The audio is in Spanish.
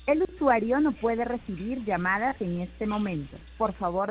El usuario no puede recibir llamadas en este momento. Por favor,